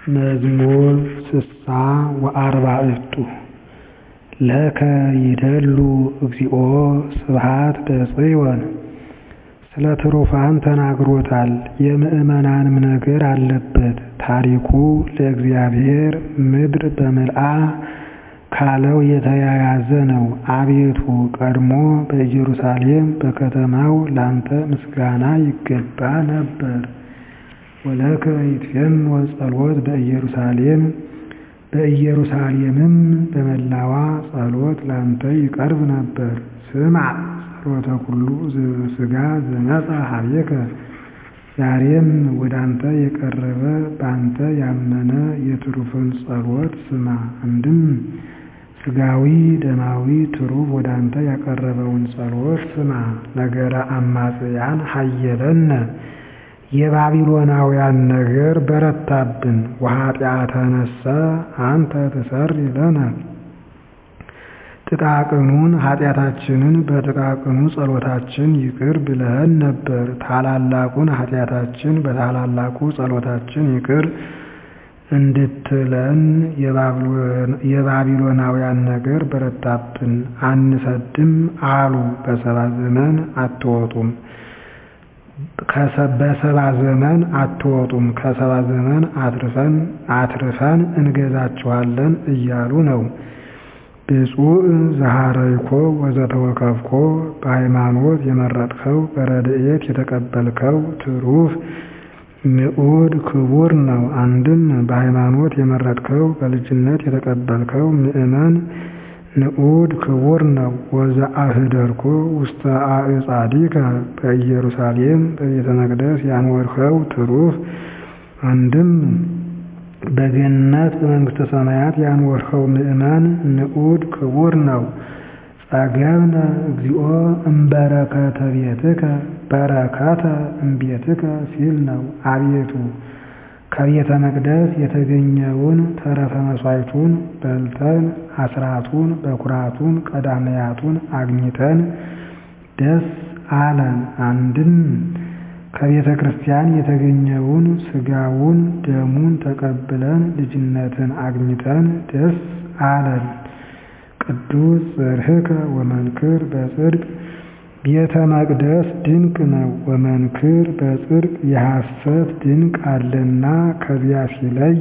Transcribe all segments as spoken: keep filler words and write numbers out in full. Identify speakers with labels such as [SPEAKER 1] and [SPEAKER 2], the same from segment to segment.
[SPEAKER 1] መዝሙር ስሳ ወአርባዕቱ ለከ ይደሉ እግዚኦ ስብሐት በጽዮን። ስለ ትሩፋን ተናግሮታል፣ የምእመናንም ነገር አለበት። ታሪኩ ለእግዚአብሔር ምድር በምልአ ካለው የተያያዘ ነው። አቤቱ ቀድሞ በኢየሩሳሌም በከተማው ላንተ ምስጋና ይገባ ነበር። ወለከ ይትፌኖ ጸሎት በኢየሩሳሌም በኢየሩሳሌምም በመላዋ ጸሎት ላንተ ይቀርብ ነበር። ስምዕ ጸሎተ ኩሉ ሥጋ ዘመጻ ኀቤከ። ዛሬም ወዳንተ የቀረበ ባንተ ያመነ የትሩፍን ጸሎት ስማ። አንድም ሥጋዊ ደማዊ ትሩፍ ወዳንተ ያቀረበውን ጸሎት ስማ። ነገረ አማጽያን ሀየለነ፣ የባቢሎናውያን ነገር በረታብን። ወኃጢአተነሰ አንተ ትሠሪ ለነ፣ ጥቃቅኑን ኃጢአታችንን በጥቃቅኑ ጸሎታችን ይቅር ብለኸን ነበር። ታላላቁን ኃጢአታችን በታላላቁ ጸሎታችን ይቅር እንድትለን የባቢሎናውያን ነገር በረታብን። አንሰድም አሉ፣ በሰባ ዘመን አትወጡም በሰባ ዘመን አትወጡም ከሰባ ዘመን አትርፈን አትርፈን እንገዛችኋለን እያሉ ነው። ብፁዕ ዘሐረይኮ ወዘተወከፍኮ፣ በሃይማኖት የመረጥከው በረድኤት የተቀበልከው ትሩፍ ንዑድ ክቡር ነው። አንድም በሃይማኖት የመረጥከው በልጅነት የተቀበልከው ምእመን ንዑድ ክቡር ነው። ወዘአህደርኮ ውስተ አዕጻዲከ፣ በኢየሩሳሌም በቤተ መቅደስ ያኖርኸው ትሩፍ አንድም በገነት በመንግሥተ ሰማያት ያኖርኸው ምእመን ንዑድ ክቡር ነው። ጸገብነ እግዚኦ እምበረከተ ቤትከ፣ በረከተ እምቤትከ ሲል ነው። አቤቱ ከቤተ መቅደስ የተገኘውን ተረፈ መሥዋዕቱን በልተን አስራቱን በኩራቱን ቀዳማያቱን አግኝተን ደስ አለን። አንድም ከቤተ ክርስቲያን የተገኘውን ሥጋውን ደሙን ተቀብለን ልጅነትን አግኝተን ደስ አለን። ቅዱስ ጽርሕከ ወመንክር በጽድቅ፣ ቤተ መቅደስ ድንቅ ነው። ወመንክር በጽድቅ የሐሰት ድንቅ አለና ከዚያ ሲለይ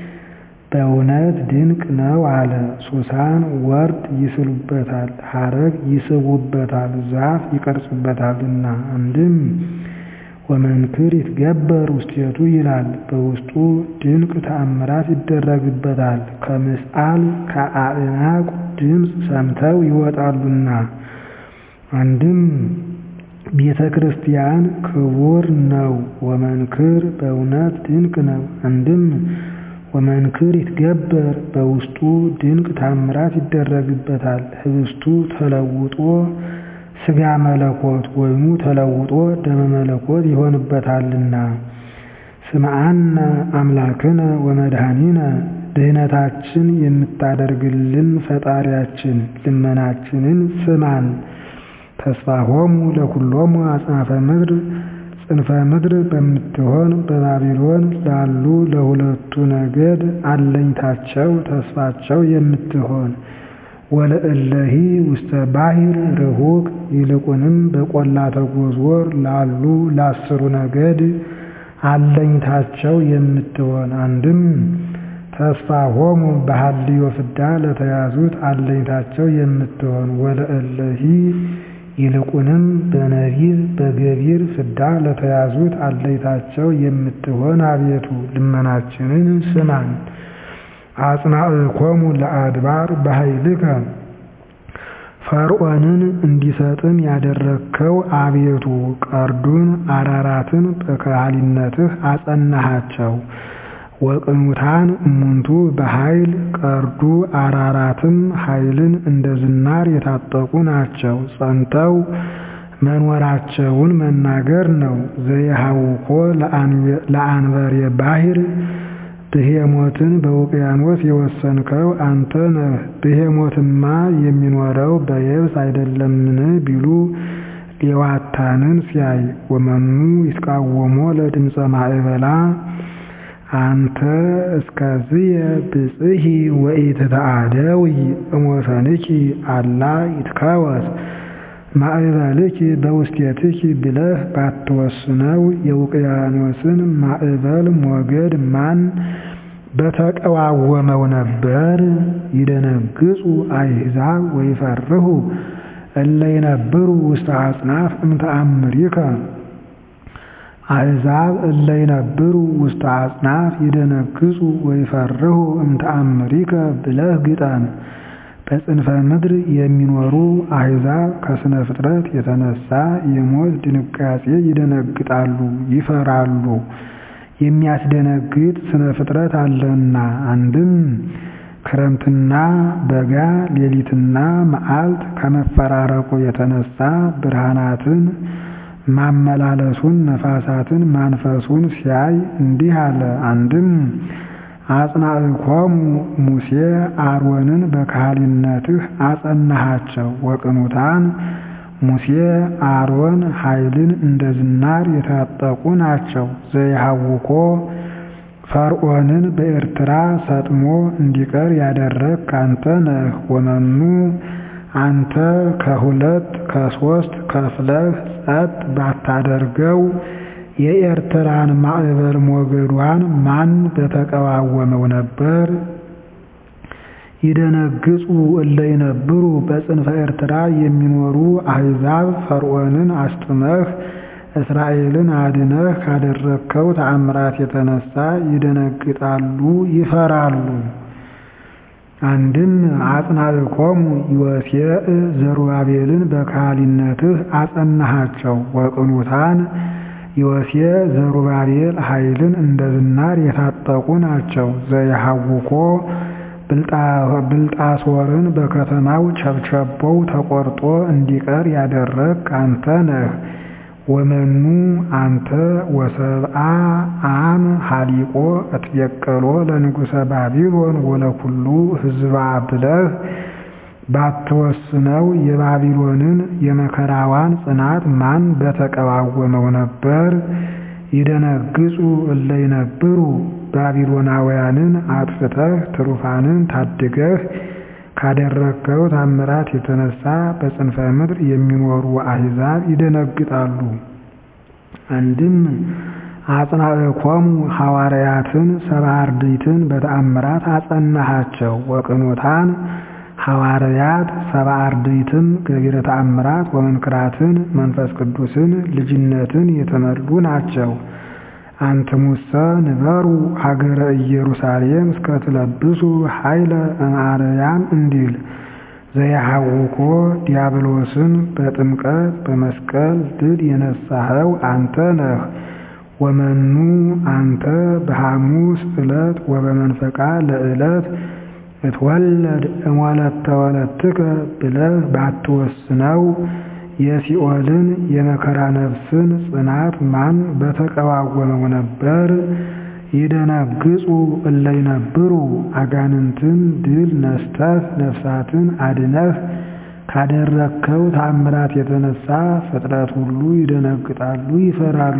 [SPEAKER 1] በእውነት ድንቅ ነው አለ። ሱሳን ወርድ ይስሉበታል፣ ሐረግ ይስቡበታል፣ ዛፍ ይቀርጹበታልና። አንድም ወመንክር ይትገበር ውስቴቱ ይላል፣ በውስጡ ድንቅ ተአምራት ይደረግበታል። ከምስአል ከአዕናቁ ድምፅ ሰምተው ይወጣሉና። አንድም ቤተ ክርስቲያን ክቡር ነው። ወመንክር በእውነት ድንቅ ነው። አንድም ወመንክር ይትገበር በውስጡ ድንቅ ተአምራት ይደረግበታል። ህብስቱ ተለውጦ ሥጋ መለኮት ወይሙ ተለውጦ ደመ መለኮት ይሆንበታልና። ስምዓነ አምላክነ ወመድኃኒነ፣ ድኅነታችን የምታደርግልን ፈጣሪያችን ልመናችንን ስማን። ተስፋሆሙ ለኩሎሙ አጽናፈ ምድር፣ ጽንፈ ምድር በምትሆን በባቢሎን ላሉ ለሁለቱ ነገድ አለኝታቸው ተስፋቸው የምትሆን። ወለእለሂ ውስተ ባሕር ርሁቅ፣ ይልቁንም በቈላተ ጎዝወር ላሉ ለአስሩ ነገድ አለኝታቸው የምትሆን። አንድም ተስፋሆሙ በሐልዮ ፍዳ ለተያዙት አለኝታቸው የምትሆን። ወለእለሂ ይልቁንም በነቢብ በገቢር ፍዳ ለተያዙት አለኝታቸው የምትሆን። አቤቱ ልመናችንን ስማን። አጽናዕኮሙ ለአድባር በኃይልከ፣ ፈርዖንን እንዲሰጥም ያደረግከው አቤቱ ቀርዱን አራራትን በከሃሊነትህ አጸናሃቸው። ወቅኑታን እሙንቱ በኃይል፣ ቀርዱ አራራትም ኃይልን እንደ ዝናር የታጠቁ ናቸው። ጸንተው መኖራቸውን መናገር ነው። ዘየሐውኮ ለአንበሬ ባሕር፣ ብሄሞትን በውቅያኖስ የወሰንከው አንተ ነህ። ብሄሞትማ የሚኖረው በየብስ አይደለምን ቢሉ ሌዋታንን ሲያይ። ወመኑ ይትቃወሞ ለድምፀ ማዕበላ፣ አንተ እስከዝየ ብጽሒ ወኢትተአደዊ እሞሰንኪ አላ ይትካወስ ማዕበልኪ በውስቴትኪ ብለህ ባትወስነው የውቅያኖስን ማዕበል ሞገድ ማን በተቀዋወመው ነበር? ይደነግጹ አሕዛብ ወይፈርሁ እለ ይነብሩ ውስተ አጽናፍ እምተአምሪከ አሕዛብ እለ ይነብሩ ውስተ አጽናፍ ይደነግጹ ወይፈርሁ እምተአምሪከ ብለህ ግጠም። በጽንፈ ምድር የሚኖሩ አሕዛብ ከስነ ፍጥረት የተነሳ የሞት ድንጋጼ ይደነግጣሉ፣ ይፈራሉ። የሚያስደነግጥ ስነ ፍጥረት አለና አንድም ክረምትና በጋ ሌሊትና መዓልት ከመፈራረቁ የተነሳ ብርሃናትን ማመላለሱን ነፋሳትን ማንፈሱን ሲያይ እንዲህ አለ። አንድም አጽናዕኮሙ ሙሴ አሮንን በካህሊነትህ አጸናሃቸው። ወቅኑታን ሙሴ አሮን ኃይልን እንደ ዝናር የታጠቁ ናቸው። ዘይሃውኮ ፈርዖንን በኤርትራ ሰጥሞ እንዲቀር ያደረግክ አንተ ነህ። ወመኑ አንተ ከሁለት ከሶስት ከፍለህ ጸጥ ባታደርገው የኤርትራን ማዕበል ሞገዷን ማን በተቀዋወመው ነበር? ይደነግጹ እለ ይነብሩ በጽንፈ ኤርትራ የሚኖሩ አሕዛብ ፈርዖንን አስጥመህ እስራኤልን አድነህ ካደረግከው ተአምራት የተነሳ ይደነግጣሉ፣ ይፈራሉ። አንድም አጽናዕኮሙ ዮሴዕ ዘሩባቤልን በካህሊነትህ አጸናሃቸው። ወቅኑታን ዮሴዕ ዘሩባቤል ኃይልን እንደ ዝናር የታጠቁ ናቸው። ዘይሃውኮ ብልጣሶርን በከተማው ቸብቸቦው ተቆርጦ እንዲቀር ያደረግክ አንተ ነህ። ወመኑ አንተ ወሰብአ አም ሀሊቆ እትቤቀሎ ለንጉሠ ባቢሎን ወለኩሉ ሕዝባ ብለህ ባትወስነው የባቢሎንን የመከራዋን ጽናት ማን በተቀዋወመው ነበር? ይደነግጹ እለ ይነብሩ ባቢሎናውያንን አጥፍተህ ትሩፋንን ታድገህ ካደረግከው ታምራት የተነሳ በጽንፈ ምድር የሚኖሩ አሕዛብ ይደነግጣሉ። አንድም አጽናዕኮሙ ሐዋርያትን ሰብዓ አርድእትን በተአምራት አጸናሃቸው። ወቅኑታን ሐዋርያት ሰብዓ አርድእትም ገቢረ ተአምራት ወመንክራትን መንፈስ ቅዱስን ልጅነትን የተመሉ ናቸው። አንትሙሰ ንበሩ ሀገረ ኢየሩሳሌም እስከትለብሱ ኃይለ እምአርያም እንዲል ዘይሃውኮ ዲያብሎስን በጥምቀት በመስቀል ድል የነሳኸው አንተ ነህ። ወመኑ አንተ በሐሙስ ዕለት ወበመንፈቃ ለዕለት እትወለድ እምወለተ ወለትከ ብለህ ባትወስነው የሲኦልን የመከራ ነፍስን ጽናት ማን በተቀዋወመው ነበር? ይደነግጹ እለ ይነብሩ አጋንንትን ድል ነስተህ ነፍሳትን አድነህ ካደረግከው ተአምራት የተነሳ ፍጥረት ሁሉ ይደነግጣሉ፣ ይፈራሉ።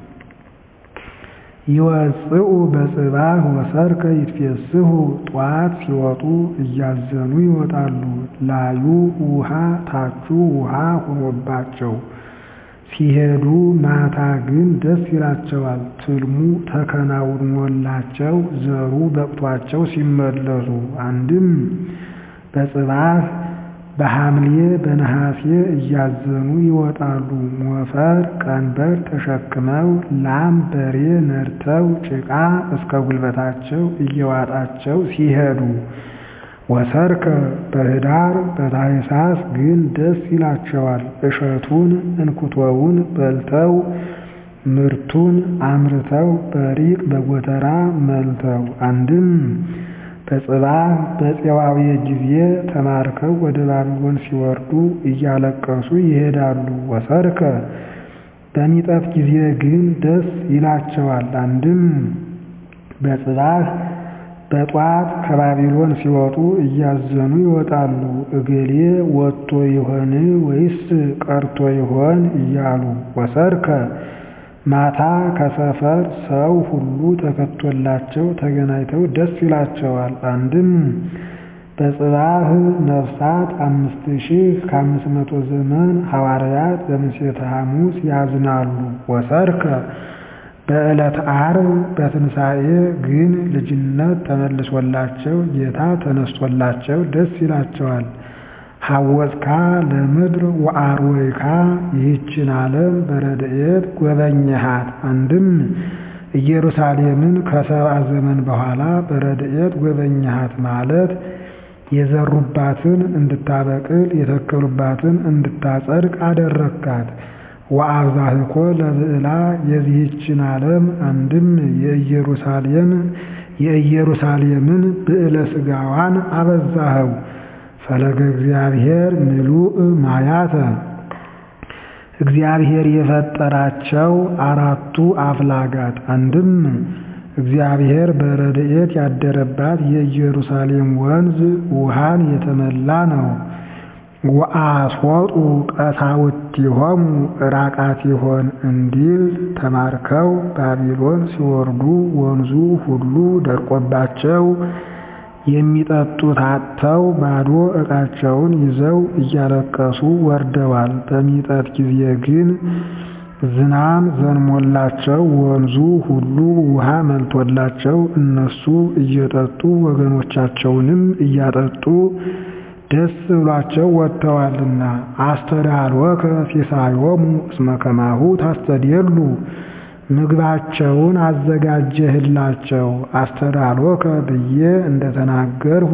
[SPEAKER 1] ይወጽኡ በጽባህ ወሰርከ ይትፌስሑ ጠዋት ሲወጡ እያዘኑ ይወጣሉ። ላዩ ውሃ ታቹ ውሃ ሆኖባቸው ሲሄዱ ማታ ግን ደስ ይላቸዋል። ትልሙ ተከናውኖላቸው ዘሩ በቅቷቸው ሲመለሱ አንድም በጽባህ በሐምሌ በነሐሴ እያዘኑ ይወጣሉ። ሞፈር ቀንበር ተሸክመው ላም በሬ ነድተው ጭቃ እስከ ጉልበታቸው እየዋጣቸው ሲሄዱ ወሰርከ በህዳር በታኅሳስ ግን ደስ ይላቸዋል። እሸቱን እንኩቶውን በልተው ምርቱን አምርተው በሪቅ በጎተራ መልተው አንድም በጽባህ በፄዋዌ ጊዜ ተማርከው ወደ ባቢሎን ሲወርዱ እያለቀሱ ይሄዳሉ። ወሰርከ በሚጠት ጊዜ ግን ደስ ይላቸዋል። አንድም በጽባህ በጧት ከባቢሎን ሲወጡ እያዘኑ ይወጣሉ። እገሌ ወጥቶ ይሆን ወይስ ቀርቶ ይሆን እያሉ ወሰርከ ማታ ከሰፈር ሰው ሁሉ ተከቶላቸው ተገናኝተው ደስ ይላቸዋል። አንድም በጽባህ ነፍሳት አምስት ሺህ ከአምስት መቶ ዘመን ሐዋርያት በምሴተ ሐሙስ ያዝናሉ። ወሰርከ በዕለተ ዓርብ በትንሣኤ ግን ልጅነት ተመልሶላቸው ጌታ ተነስቶላቸው ደስ ይላቸዋል። ሐወፅካ ለምድር ወአርወይካ ይህችን ዓለም በረድኤት ጎበኘሃት። አንድም ኢየሩሳሌምን ከሰብአ ዘመን በኋላ በረድኤት ጎበኘሃት ማለት የዘሩባትን እንድታበቅል የተከሉባትን እንድታጸድቅ አደረካት። ወአብዛህኮ ለብዕላ የዚህችን ዓለም አንድም የኢየሩሳሌም የኢየሩሳሌምን ብዕለ ሥጋዋን አበዛኸው። ፈለገ እግዚአብሔር ምሉእ ማያተ እግዚአብሔር የፈጠራቸው አራቱ አፍላጋት አንድም እግዚአብሔር በረድኤት ያደረባት የኢየሩሳሌም ወንዝ ውሃን የተመላ ነው። ወአስወጡ ቀሳውስቲሆሙ ዕራቃቲሆን እንዲል ተማርከው ባቢሎን ሲወርዱ ወንዙ ሁሉ ደርቆባቸው የሚጠጡት አጥተው ባዶ ዕቃቸውን ይዘው እያለቀሱ ወርደዋል። በሚጠት ጊዜ ግን ዝናም ዘንሞላቸው ወንዙ ሁሉ ውሃ መልቶላቸው እነሱ እየጠጡ ወገኖቻቸውንም እያጠጡ ደስ ብሏቸው ወጥተዋልና። አስተዳልወከ ሲሳዮሙ እስመ ከማሁ ታስተድየሉ ምግባቸውን አዘጋጀህላቸው። አስተዳልወከ ብዬ እንደተናገርሁ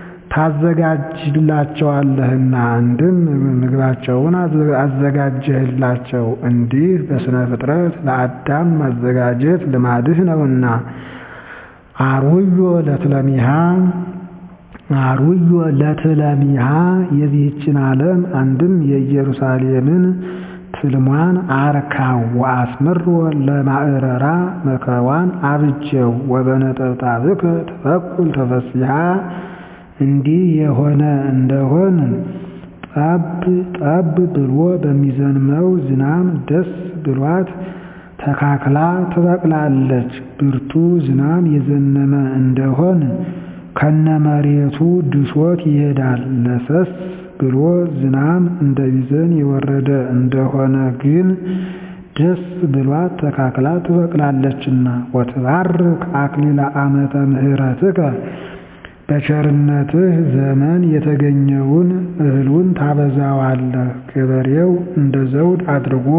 [SPEAKER 1] ታዘጋጅላቸዋለህና አንድም ምግባቸውን አዘጋጀህላቸው። እንዲህ በስነ ፍጥረት ለአዳም ማዘጋጀት ልማድህ ነውና። አርውዮ ለትለሚሃ አርውዮ ለትለሚሃ የዚህችን ዓለም አንድም የኢየሩሳሌምን ትልሟን አርካው ወአስምሮ ለማዕረራ መከዋን አብጀው ወበነጠብጣብከ ተፈቁል ተፈሲሃ እንዲህ የሆነ እንደሆን ጠብ ጠብ ብሎ በሚዘንመው ዝናም ደስ ብሏት ተካክላ ትበቅላለች። ብርቱ ዝናም የዘነመ እንደሆን ከነመሬቱ ድሶት ይሄዳል። ለሰስ ብሎ ዝናም እንደ ቢዘን የወረደ እንደሆነ ግን ደስ ብሏት ተካክላ ትበቅላለችና። ወትባርክ አክሊለ ዓመተ ምሕረትከ በቸርነትህ ዘመን የተገኘውን እህሉን ታበዛዋለህ። ገበሬው እንደ ዘውድ አድርጎ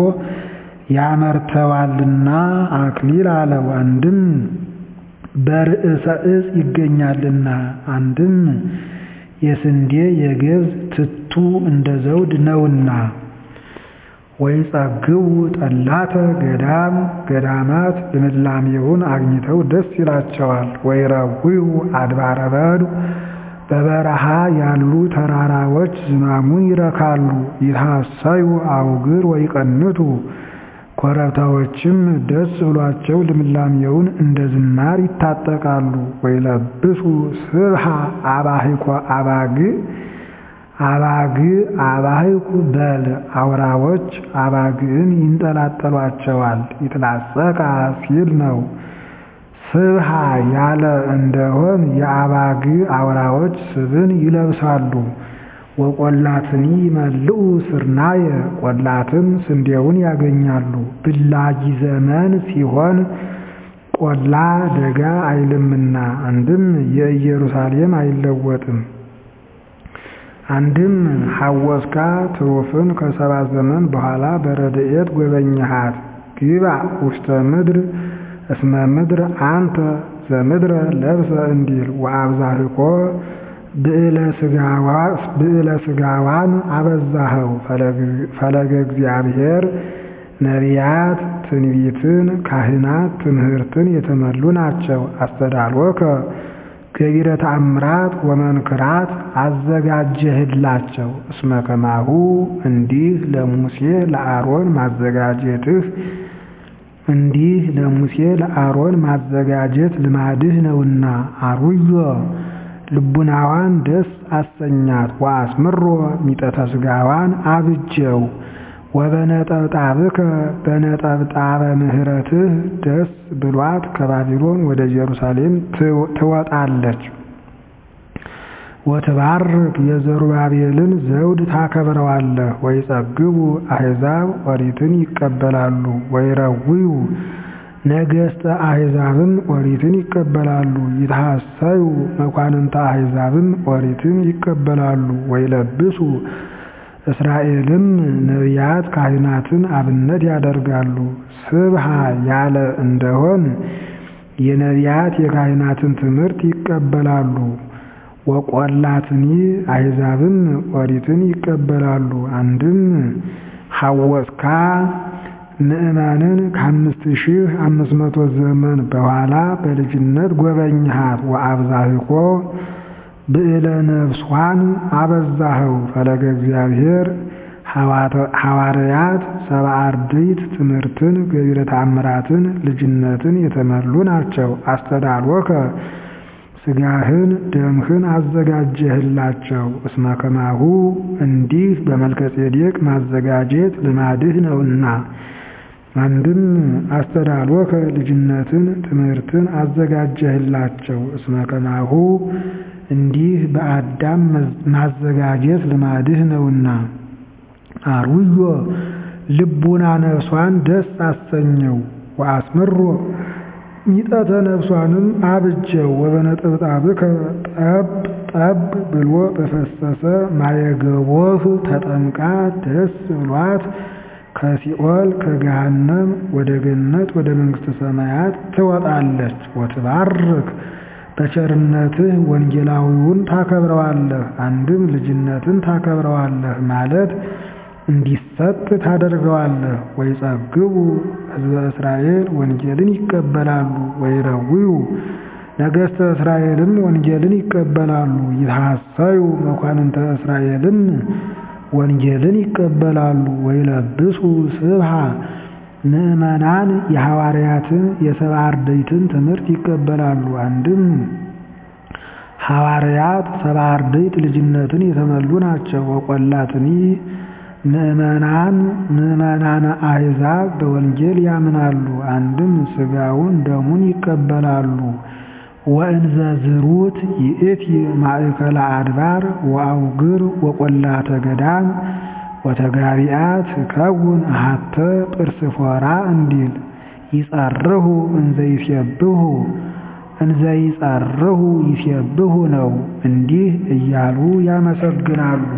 [SPEAKER 1] ያመርተዋልና አክሊል አለው። አንድም በርዕሰ ዕፅ ይገኛልና አንድም የስንዴ የገብስ ትቱ እንደ ዘውድ ነውና። ወይጸግቡ ጠላተ ገዳም ገዳማት ልምላሜውን አግኝተው ደስ ይላቸዋል። ወይረውዩ አድባረ በዱ በበረሃ ያሉ ተራራዎች ዝማሙን ይረካሉ። ይታሰዩ አውግር ወይቀንቱ ኮረብታዎችም ደስ ብሏቸው ልምላሜውን እንደ ዝናር ይታጠቃሉ። ወይለብሱ ስብሃ አባሂኮ አባግ አባግ አባሂኩ በል አውራዎች አባግን ይንጠላጠሏቸዋል። ይትላጸቃ ሲል ነው። ስብሃ ያለ እንደሆን የአባግ አውራዎች ስብን ይለብሳሉ። ወቆላትኒ ይመልኡ ስርናየ ቆላትም ስንዴውን ያገኛሉ። ብላጊ ዘመን ሲሆን ቆላ ደጋ አይልምና አንድም የኢየሩሳሌም አይለወጥም። አንድም ሐወስካ ትሩፍን ከሰባ ዘመን በኋላ በረድኤት ጎበኘሃት። ግባ ውስተ ምድር እስመ ምድር አንተ ዘምድረ ለብሰ እንዲል ወአብዛህኮ ብዕለ ሥጋዋን አበዛኸው። ፈለገ እግዚአብሔር ነቢያት ትንቢትን ካህናት ትምህርትን የተመሉ ናቸው። አስተዳልወከ ገቢረ ተአምራት ወመንክራት አዘጋጀህላቸው። እስመ ከማሁ እንዲህ ለሙሴ ለአሮን ማዘጋጀትህ እንዲህ ለሙሴ ለአሮን ማዘጋጀት ልማድህ ነውና። አርውዮ ልቡናዋን ደስ አሰኛት። ወአስምሮ ሚጠተ ሥጋዋን አብጀው ወበነጠብጣብከ በነጠብጣበ ምህረትህ ደስ ብሏት ከባቢሎን ወደ ኢየሩሳሌም ትወጣለች። ወትባርክ የዘሩባቤልን ዘውድ ታከብረዋለህ። ወይጸግቡ አሕዛብ ኦሪትን ይቀበላሉ። ወይረውዩ ነገሥተ አሕዛብም ኦሪትን ይቀበላሉ። ይትሐሰዩ መኳንንተ አሕዛብም ኦሪትን ይቀበላሉ። ወይለብሱ እስራኤልም ነቢያት ካህናትን አብነት ያደርጋሉ። ስብሃ ያለ እንደሆን የነቢያት የካህናትን ትምህርት ይቀበላሉ። ወቆላትኒ አሕዛብም ኦሪትን ይቀበላሉ። አንድም ሐወስካ ምእመንን ከአምስት ሺህ አምስት መቶ ዘመን በኋላ በልጅነት ጎበኝሃት። ወአብዛህኮ ብዕለ ነፍሷን አበዛኸው። ፈለገ እግዚአብሔር ሐዋርያት ሰብአ አርድእት ትምህርትን ገቢረ ተአምራትን ልጅነትን የተመሉ ናቸው። አስተዳልወከ ሥጋህን ደምህን አዘጋጀህላቸው። እስመ ከማሁ እንዲህ በመልከጼዴቅ ማዘጋጀት ልማድህ ነውና። አንድም አስተዳልወከ ልጅነትን ትምህርትን አዘጋጀህላቸው። እስመ ከማሁ እንዲህ በአዳም ማዘጋጀት ልማድህ ነውና። አርውዮ ልቡና ነፍሷን ደስ አሰኘው። ወአስምሮ ሚጠተ ነፍሷንም አብጀው። ወበነጠብጣብከ ጠብ ጠብ ብሎ በፈሰሰ ማየገቦህ ተጠምቃ ደስ ብሏት ከሲኦል ከገሃነም ወደ ገነት ወደ መንግሥተ ሰማያት ትወጣለች። ወትባርክ በቸርነትህ ወንጌላዊውን ታከብረዋለህ። አንድም ልጅነትን ታከብረዋለህ ማለት እንዲሰጥ ታደርገዋለህ። ወይጸግቡ ሕዝበ እስራኤል ወንጌልን ይቀበላሉ። ወይረውዩ ነገሥተ እስራኤልም ወንጌልን ይቀበላሉ። ይትሐሰዩ መኳንንተ እስራኤልም ወንጌልን ይቀበላሉ። ወይለብሱ ስብሃ ምእመናን የሐዋርያትን የሰብአ አርድእትን ትምህርት ይቀበላሉ። አንድም ሐዋርያት ሰብአ አርድእት ልጅነትን የተመሉ ናቸው። ወቆላትኒ ምእመናን ምእመናነ አሕዛብ በወንጌል ያምናሉ። አንድም ሥጋውን ደሙን ይቀበላሉ። ወእንዘ ዝሩት ይእቲ ማእከለ አድባር ወአውግር ወቆላተ ገዳም ወተጋቢአት ከውን አሐተ ጵርስፎራ እንዲል ይጸርሁ እንዘ ይሴብሑ እንዘ ይጸርሁ ይሴብሑ ነው። እንዲህ እያሉ ያመሰግናሉ።